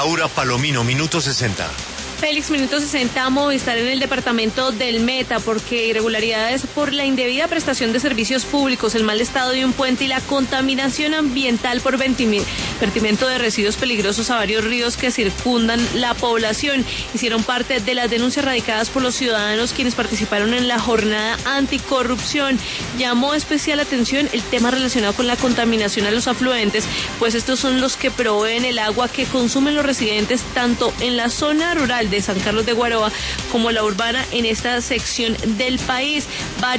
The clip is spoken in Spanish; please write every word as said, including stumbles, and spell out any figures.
Laura Palomino, minuto sesenta. Félix, minuto sesenta, Movistar en el departamento del Meta, porque irregularidades por la indebida prestación de servicios públicos, el mal estado de un puente y la contaminación ambiental por vertimiento de residuos peligrosos a varios ríos que circundan la población hicieron parte de las denuncias radicadas por los ciudadanos quienes participaron en la jornada anticorrupción. Llamó especial atención el tema relacionado con la contaminación a los afluentes, pues estos son los que proveen el agua que consumen los residentes tanto en la zona rural de San Carlos de Guaroa como la urbana en esta sección del país. Varios